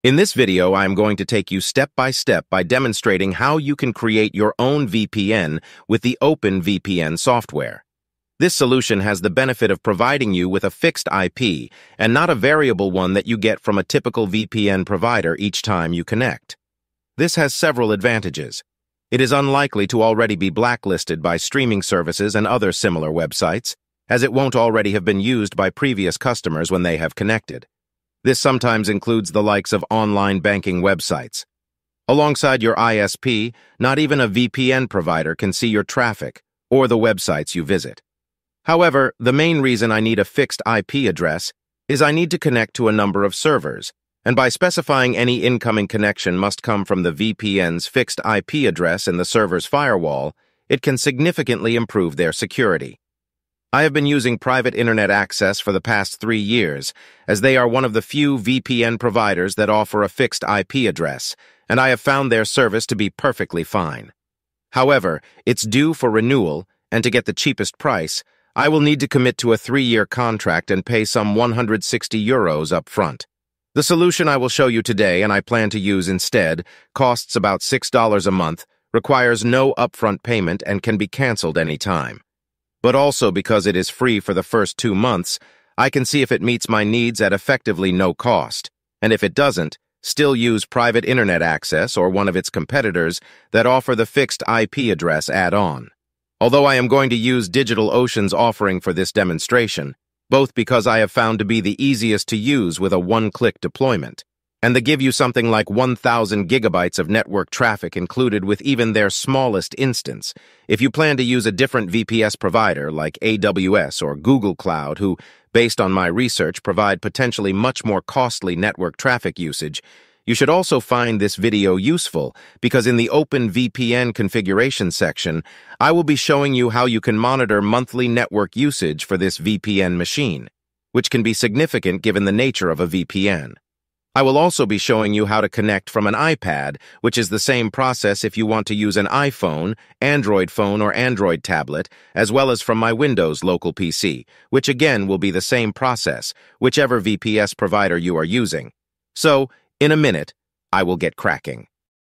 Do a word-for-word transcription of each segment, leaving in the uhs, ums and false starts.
In this video, I am going to take you step by step by demonstrating how you can create your own V P N with the OpenVPN software. This solution has the benefit of providing you with a fixed I P and not a variable one that you get from a typical V P N provider each time you connect. This has several advantages. It is unlikely to already be blacklisted by streaming services and other similar websites, as it won't already have been used by previous customers when they have connected. This sometimes includes the likes of online banking websites. Alongside your I S P, not even a V P N provider can see your traffic or the websites you visit. However, the main reason I need a fixed I P address is I need to connect to a number of servers, and by specifying any incoming connection must come from the V P N's fixed I P address in the server's firewall, it can significantly improve their security. I have been using private internet access for the past three years, as they are one of the few V P N providers that offer a fixed I P address, and I have found their service to be perfectly fine. However, it's due for renewal, and to get the cheapest price, I will need to commit to a three-year contract and pay some one hundred sixty euros up front. The solution I will show you today, and I plan to use instead, costs about six dollars a month, requires no upfront payment, and can be canceled anytime. But also because it is free for the first two months, I can see if it meets my needs at effectively no cost, and if it doesn't, still use private internet access or one of its competitors that offer the fixed I P address add-on. Although I am going to use DigitalOcean's offering for this demonstration, both because I have found to be the easiest to use with a one-click deployment, and they give you something like one thousand gigabytes of network traffic included with even their smallest instance. If you plan to use a different V P S provider like A W S or Google Cloud, who, based on my research, provide potentially much more costly network traffic usage, you should also find this video useful because in the OpenVPN configuration section, I will be showing you how you can monitor monthly network usage for this V P N machine, which can be significant given the nature of a V P N. I will also be showing you how to connect from an iPad, which is the same process if you want to use an iPhone, Android phone, or Android tablet, as well as from my Windows local P C, which again will be the same process, whichever V P S provider you are using. So, in a minute, I will get cracking.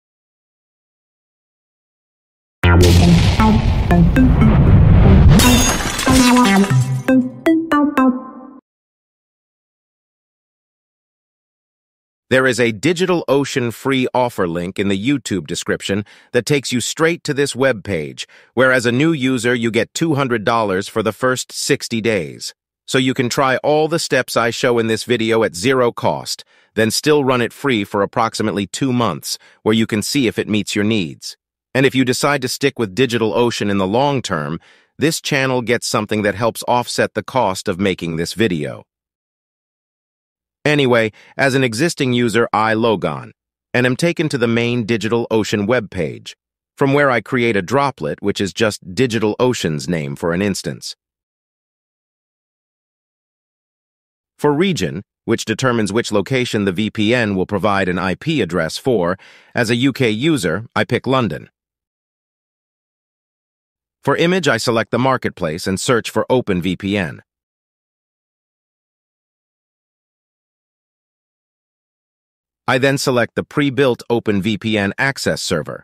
There is a DigitalOcean free offer link in the YouTube description that takes you straight to this web page, where as a new user you get two hundred dollars for the first sixty days. So you can try all the steps I show in this video at zero cost, then still run it free for approximately two months, where you can see if it meets your needs. And if you decide to stick with DigitalOcean in the long term, this channel gets something that helps offset the cost of making this video. Anyway, as an existing user, I log on, and am taken to the main DigitalOcean webpage, from where I create a droplet, which is just DigitalOcean's name for an instance. For region, which determines which location the V P N will provide an I P address for, as a U K user, I pick London. For image, I select the marketplace and search for OpenVPN. I then select the pre-built OpenVPN access server.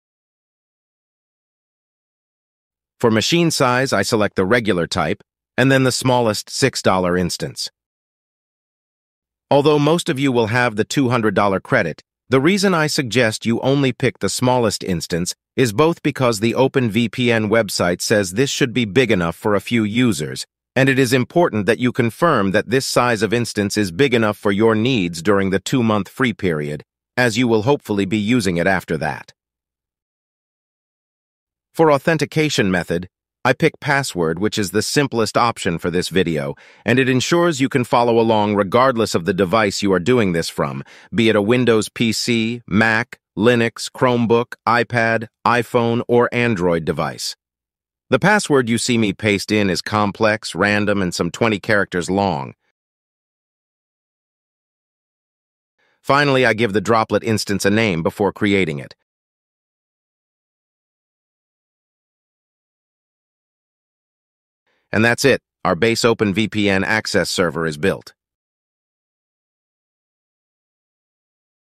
For machine size, I select the regular type, and then the smallest six dollar instance. Although most of you will have the two hundred dollar credit, the reason I suggest you only pick the smallest instance is both because the OpenVPN website says this should be big enough for a few users, and it is important that you confirm that this size of instance is big enough for your needs during the two-month free period, as you will hopefully be using it after that. For authentication method, I pick password, which is the simplest option for this video, and it ensures you can follow along regardless of the device you are doing this from, be it a Windows P C, Mac, Linux, Chromebook, iPad, iPhone, or Android device. The password you see me paste in is complex, random, and some twenty characters long. Finally, I give the droplet instance a name before creating it. And that's it. Our base OpenVPN access server is built.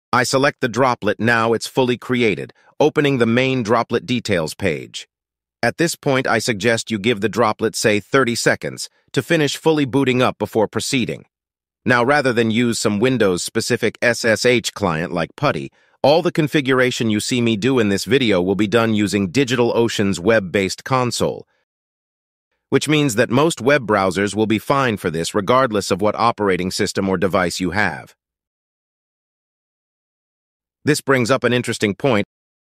I select the droplet. Now it's fully created, opening the main droplet details page. At this point, I suggest you give the droplet, say, thirty seconds to finish fully booting up before proceeding. Now, rather than use some Windows-specific S S H client like PuTTY, all the configuration you see me do in this video will be done using DigitalOcean's web-based console, which means that most web browsers will be fine for this regardless of what operating system or device you have. This brings up an interesting point.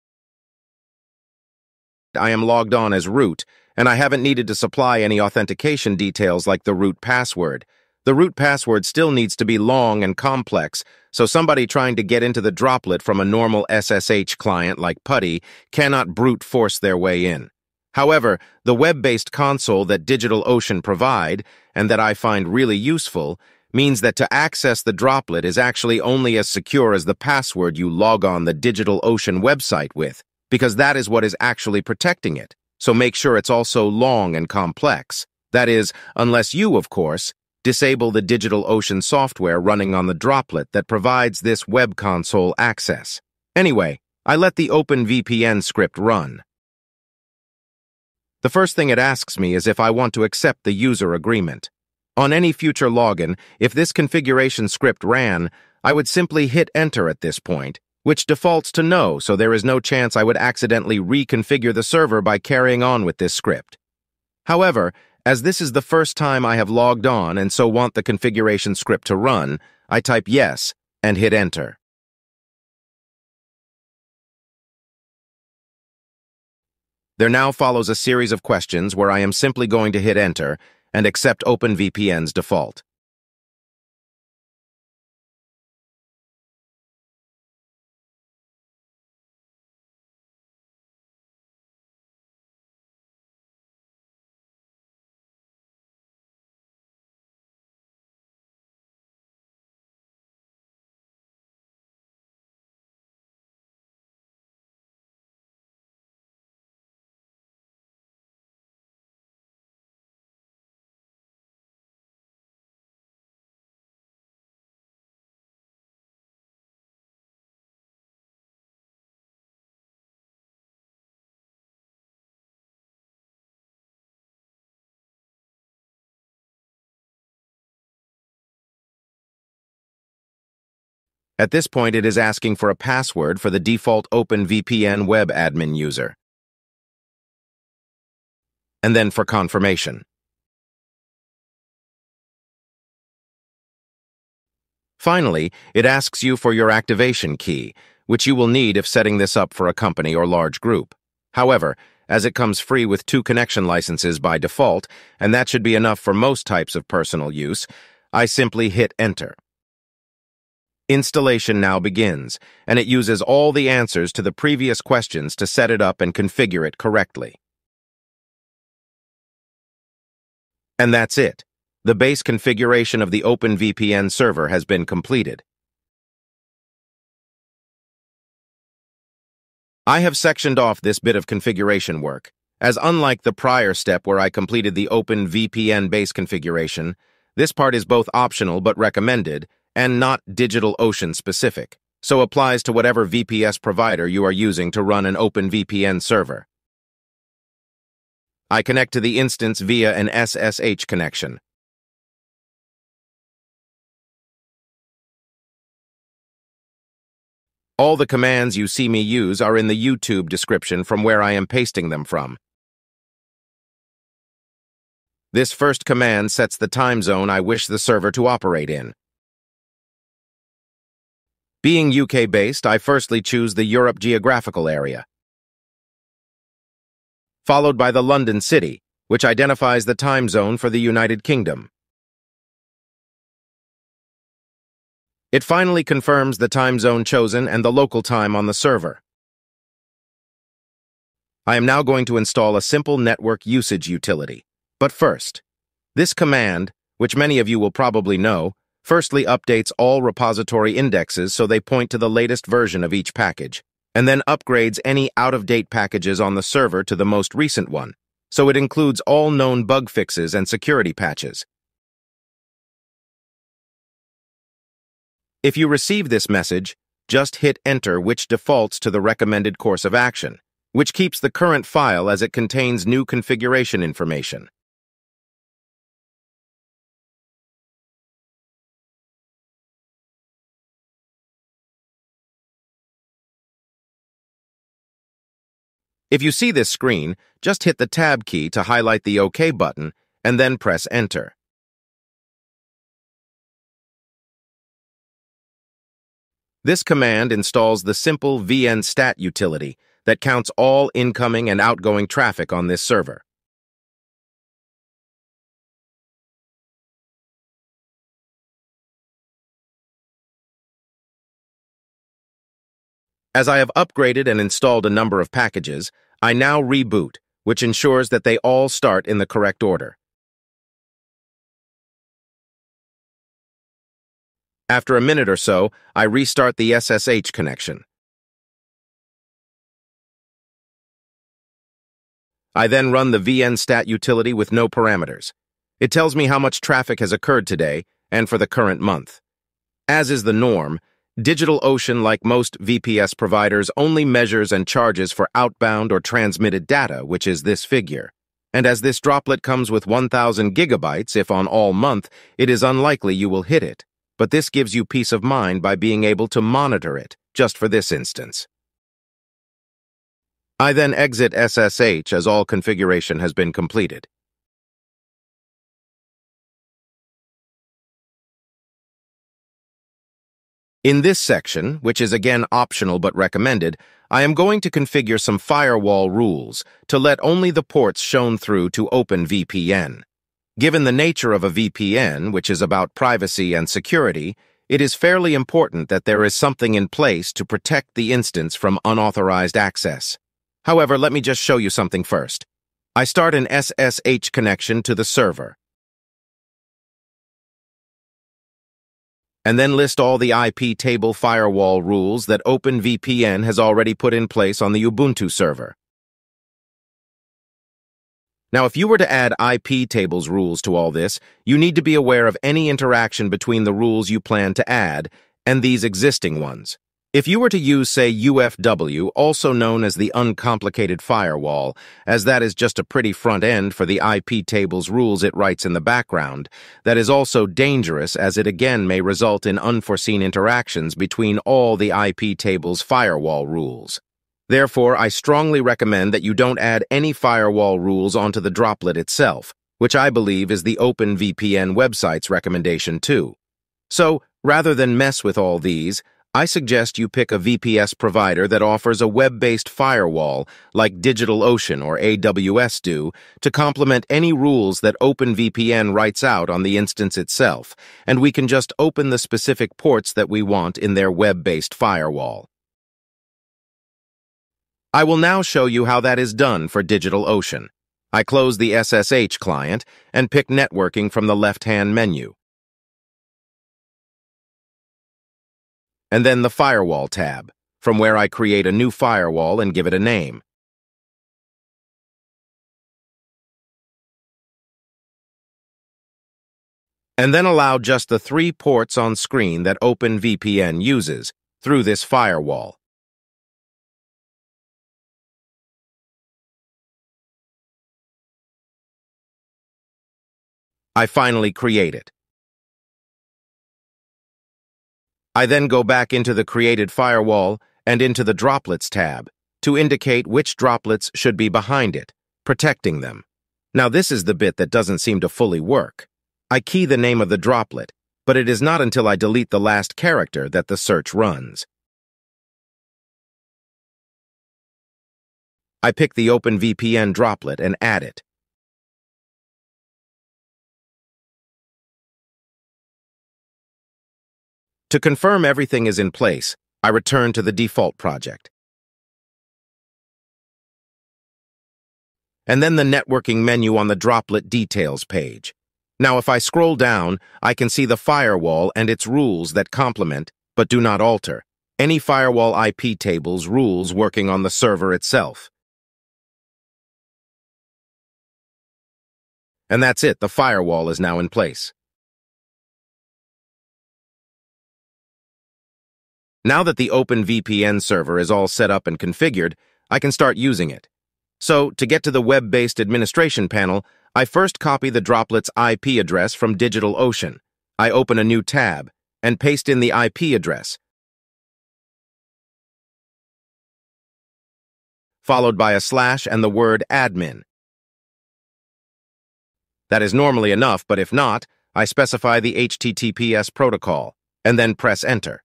I am logged on as root, and I haven't needed to supply any authentication details like the root password. The root password still needs to be long and complex, so somebody trying to get into the droplet from a normal S S H client like PuTTY cannot brute force their way in. However, the web-based console that DigitalOcean provide, and that I find really useful, means that to access the droplet is actually only as secure as the password you log on the DigitalOcean website with, because that is what is actually protecting it. So make sure it's also long and complex. That is, unless you, of course, disable the DigitalOcean software running on the droplet that provides this web console access. Anyway, I let the OpenVPN script run. The first thing it asks me is if I want to accept the user agreement. On any future login, if this configuration script ran, I would simply hit enter at this point, which defaults to no, so there is no chance I would accidentally reconfigure the server by carrying on with this script. However, as this is the first time I have logged on and so want the configuration script to run, I type yes and hit enter. There now follows a series of questions where I am simply going to hit enter and accept OpenVPN's default. At this point, it is asking for a password for the default OpenVPN web admin user, and then for confirmation. Finally, it asks you for your activation key, which you will need if setting this up for a company or large group. However, as it comes free with two connection licenses by default, and that should be enough for most types of personal use, I simply hit enter. Installation now begins, and it uses all the answers to the previous questions to set it up and configure it correctly. And that's it. The base configuration of the OpenVPN server has been completed. I have sectioned off this bit of configuration work, as unlike the prior step where I completed the OpenVPN base configuration, this part is both optional but recommended, and not DigitalOcean specific, so applies to whatever V P S provider you are using to run an OpenVPN server. I connect to the instance via an S S H connection. All the commands you see me use are in the YouTube description from where I am pasting them from. This first command sets the time zone I wish the server to operate in. Being U K-based, I firstly choose the Europe geographical area, followed by the London city, which identifies the time zone for the United Kingdom. It finally confirms the time zone chosen and the local time on the server. I am now going to install a simple network usage utility. But first, this command, which many of you will probably know, firstly updates all repository indexes so they point to the latest version of each package, and then upgrades any out-of-date packages on the server to the most recent one, so it includes all known bug fixes and security patches. If you receive this message, just hit Enter, which defaults to the recommended course of action, which keeps the current file as it contains new configuration information. If you see this screen, just hit the Tab key to highlight the OK button and then press Enter. This command installs the simple vnstat utility that counts all incoming and outgoing traffic on this server. As I have upgraded and installed a number of packages, I now reboot, which ensures that they all start in the correct order. After a minute or so, I restart the S S H connection. I then run the vnstat utility with no parameters. It tells me how much traffic has occurred today and for the current month. As is the norm, DigitalOcean, like most V P S providers, only measures and charges for outbound or transmitted data, which is this figure. And as this droplet comes with one thousand gigabytes, if on all month, it is unlikely you will hit it. But this gives you peace of mind by being able to monitor it, just for this instance. I then exit S S H as all configuration has been completed. In this section, which is again optional but recommended, I am going to configure some firewall rules to let only the ports shown through to OpenVPN. Given the nature of a V P N, which is about privacy and security, it is fairly important that there is something in place to protect the instance from unauthorized access. However, let me just show you something first. I start an S S H connection to the server, and then list all the I P table firewall rules that OpenVPN has already put in place on the Ubuntu server. Now, if you were to add I P tables rules to all this, you need to be aware of any interaction between the rules you plan to add and these existing ones. If you were to use, say, U F W, also known as the uncomplicated firewall, as that is just a pretty front end for the I P tables rules it writes in the background, that is also dangerous as it again may result in unforeseen interactions between all the I P tables firewall rules. Therefore, I strongly recommend that you don't add any firewall rules onto the droplet itself, which I believe is the OpenVPN website's recommendation too. So, rather than mess with all these, I suggest you pick a V P S provider that offers a web-based firewall like DigitalOcean or A W S do to complement any rules that OpenVPN writes out on the instance itself, and we can just open the specific ports that we want in their web-based firewall. I will now show you how that is done for DigitalOcean. I close the S S H client and pick Networking from the left-hand menu, and then the Firewall tab, from where I create a new firewall and give it a name. And then allow just the three ports on screen that OpenVPN uses through this firewall. I finally create it. I then go back into the created firewall and into the Droplets tab to indicate which droplets should be behind it, protecting them. Now this is the bit that doesn't seem to fully work. I key the name of the droplet, but it is not until I delete the last character that the search runs. I pick the OpenVPN droplet and add it. To confirm everything is in place, I return to the default project. And then the networking menu on the Droplet Details page. Now, if I scroll down, I can see the firewall and its rules that complement, but do not alter, any firewall I P tables rules working on the server itself. And that's it, the firewall is now in place. Now that the OpenVPN server is all set up and configured, I can start using it. So, to get to the web-based administration panel, I first copy the Droplet's I P address from DigitalOcean. I open a new tab and paste in the I P address, followed by a slash and the word admin. That is normally enough, but if not, I specify the H T T P S protocol and then press enter.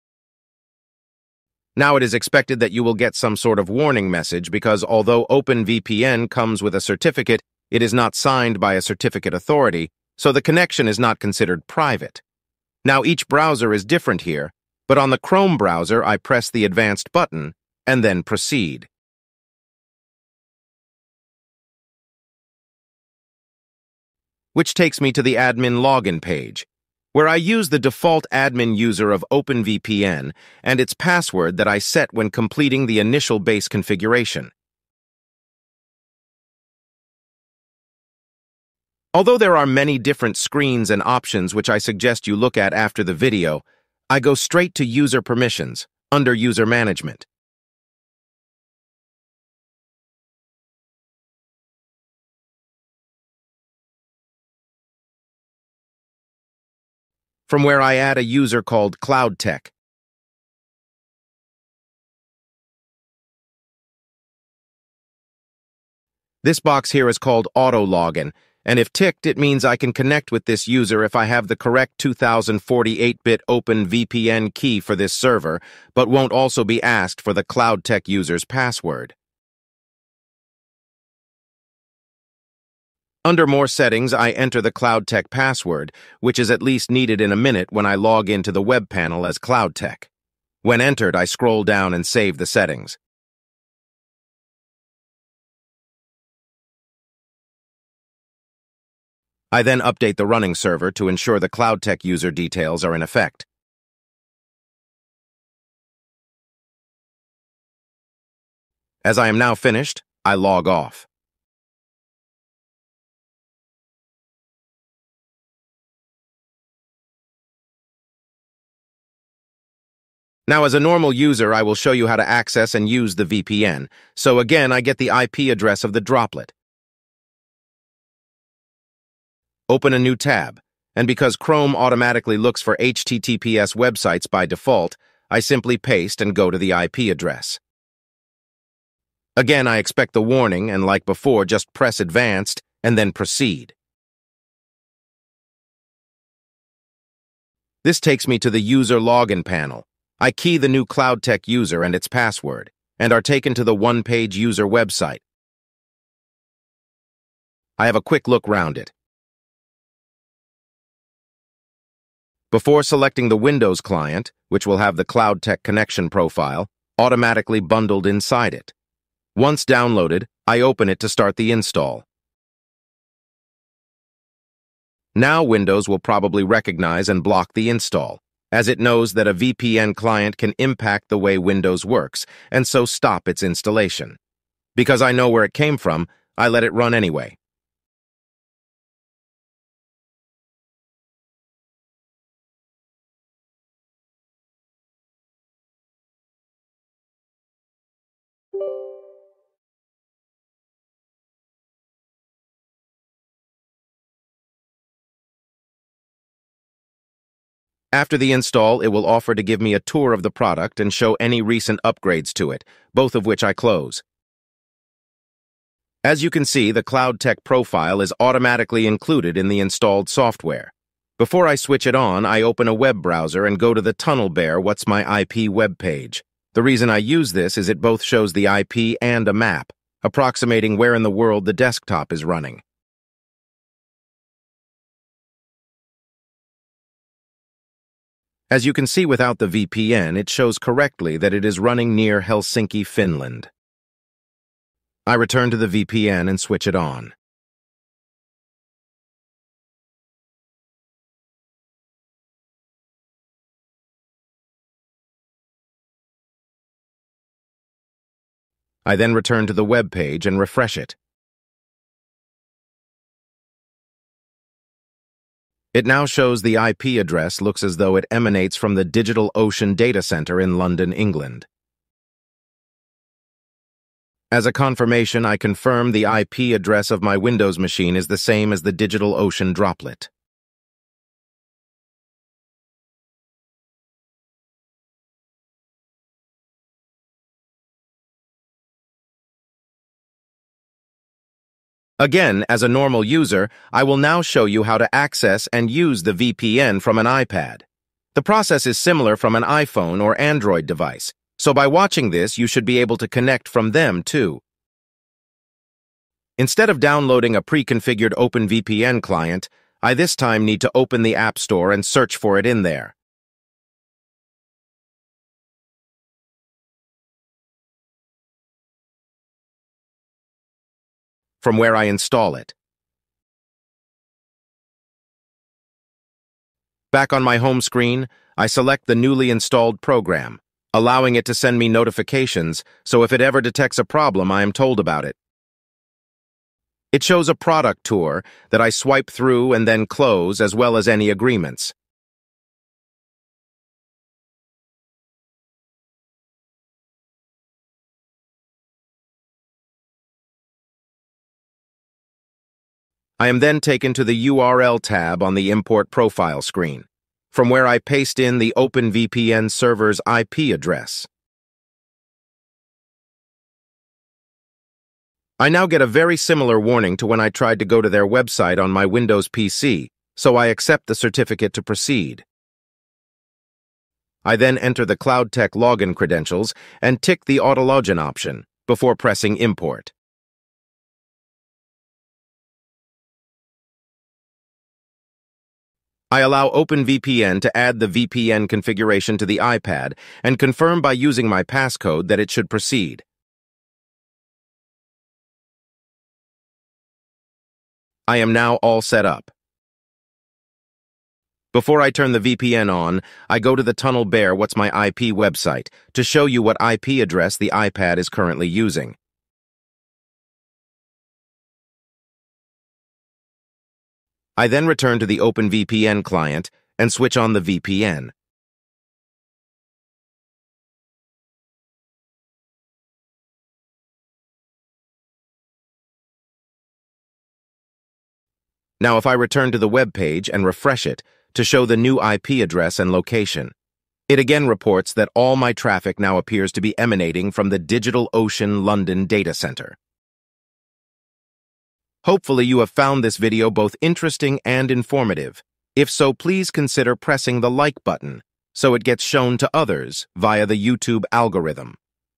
Now it is expected that you will get some sort of warning message because although OpenVPN comes with a certificate, it is not signed by a certificate authority, so the connection is not considered private. Now each browser is different here, but on the Chrome browser I press the advanced button and then proceed. Which takes me to the admin login page, where I use the default admin user of OpenVPN and its password that I set when completing the initial base configuration. Although there are many different screens and options which I suggest you look at after the video, I go straight to User Permissions, under User Management. From where I add a user called CloudTech. This box here is called Auto Login, and if ticked, it means I can connect with this user if I have the correct two thousand forty-eight bit OpenVPN key for this server, but won't also be asked for the CloudTech user's password. Under More Settings, I enter the CloudTech password, which is at least needed in a minute when I log into the web panel as CloudTech. When entered, I scroll down and save the settings. I then update the running server to ensure the CloudTech user details are in effect. As I am now finished, I log off. Now, as a normal user, I will show you how to access and use the V P N. So again, I get the I P address of the Droplet. Open a new tab, and because Chrome automatically looks for H T T P S websites by default, I simply paste and go to the I P address. Again, I expect the warning, and like before, just press Advanced and then Proceed. This takes me to the User Login panel. I key the new CloudTech user and its password, and are taken to the one-page user website. I have a quick look round it. Before selecting the Windows client, which will have the CloudTech connection profile, automatically bundled inside it. Once downloaded, I open it to start the install. Now Windows will probably recognize and block the install, as it knows that a V P N client can impact the way Windows works, and so stop its installation. Because I know where it came from, I let it run anyway. After the install, it will offer to give me a tour of the product and show any recent upgrades to it, both of which I close. As you can see, the CloudTech profile is automatically included in the installed software. Before I switch it on, I open a web browser and go to the TunnelBear What's My I P web page. The reason I use this is it both shows the I P and a map, approximating where in the world the desktop is running. As you can see without the V P N, it shows correctly that it is running near Helsinki, Finland. I return to the V P N and switch it on. I then return to the web page and refresh it. It now shows the I P address looks as though it emanates from the DigitalOcean data center in London, England. As a confirmation, I confirm the I P address of my Windows machine is the same as the DigitalOcean droplet. Again, as a normal user, I will now show you how to access and use the V P N from an iPad. The process is similar from an iPhone or Android device, so by watching this, you should be able to connect from them too. Instead of downloading a pre-configured OpenVPN client, I this time need to open the App Store and search for it in there. From where I install it. Back on my home screen, I select the newly installed program, allowing it to send me notifications, so if it ever detects a problem, I am told about it. It shows a product tour that I swipe through and then close, as well as any agreements. I am then taken to the U R L tab on the Import Profile screen, from where I paste in the OpenVPN server's I P address. I now get a very similar warning to when I tried to go to their website on my Windows P C, so I accept the certificate to proceed. I then enter the CloudTech login credentials and tick the Autologin option before pressing Import. I allow OpenVPN to add the V P N configuration to the iPad and confirm by using my passcode that it should proceed. I am now all set up. Before I turn the V P N on, I go to the TunnelBear What's My I P website to show you what I P address the iPad is currently using. I then return to the OpenVPN client and switch on the V P N. Now if I return to the web page and refresh it to show the new I P address and location, it again reports that all my traffic now appears to be emanating from the DigitalOcean London data center. Hopefully you have found this video both interesting and informative. If so, please consider pressing the like button so it gets shown to others via the YouTube algorithm.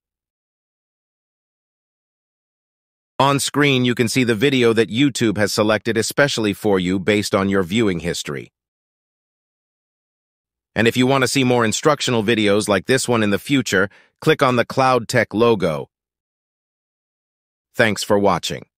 On screen, you can see the video that YouTube has selected especially for you based on your viewing history. And if you want to see more instructional videos like this one in the future, click on the CloudTech logo. Thanks for watching.